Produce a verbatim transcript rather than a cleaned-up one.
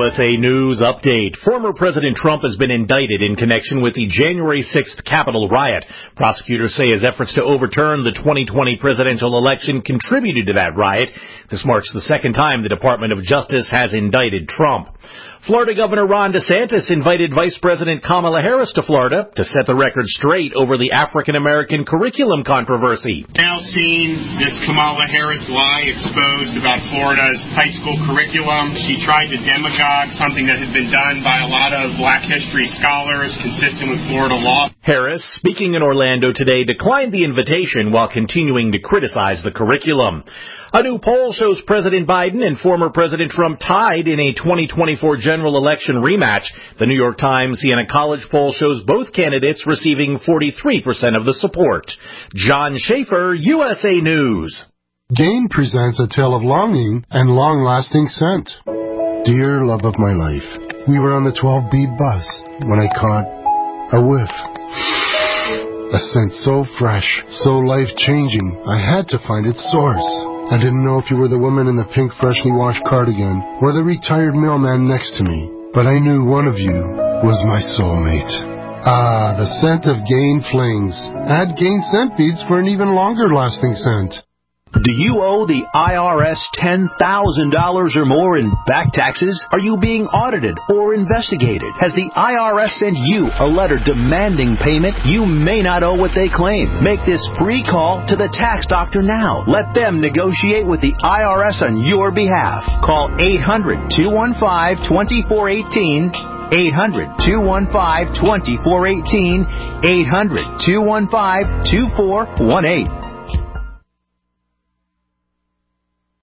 U S A News Update. Former President Trump has been indicted in connection with the January sixth Capitol riot. Prosecutors say his efforts to overturn the twenty twenty presidential election contributed to that riot. This marks the second time the Department of Justice has indicted Trump. Florida Governor Ron DeSantis invited Vice President Kamala Harris to Florida to set the record straight over the African-American curriculum controversy. Now seeing this Kamala Harris lie exposed about Florida's high school curriculum, she tried to demagogue something that had been done by a lot of black history scholars consistent with Florida law. Harris, speaking in Orlando today, declined the invitation while continuing to criticize the curriculum. A new poll shows President Biden and former President Trump tied in a twenty twenty-four general election rematch. The New York Times Siena College poll shows both candidates receiving forty-three percent of the support. John Schaefer, U S A News. Gain presents a tale of longing and long-lasting scent. Dear love of my life, we were on the twelve B bus when I caught a whiff. A scent so fresh, so life-changing, I had to find its source. I didn't know if you were the woman in the pink freshly washed cardigan or the retired mailman next to me, but I knew one of you was my soulmate. Ah, the scent of Gain Flings. Add Gain scent beads for an even longer lasting scent. Do you owe the I R S ten thousand dollars or more in back taxes? Are you being audited or investigated? Has the I R S sent you a letter demanding payment? You may not owe what they claim. Make this free call to the tax doctor now. Let them negotiate with the I R S on your behalf. Call eight hundred, two one five, two four one eight. eight hundred, two one five, two four one eight. eight hundred, two one five, two four one eight.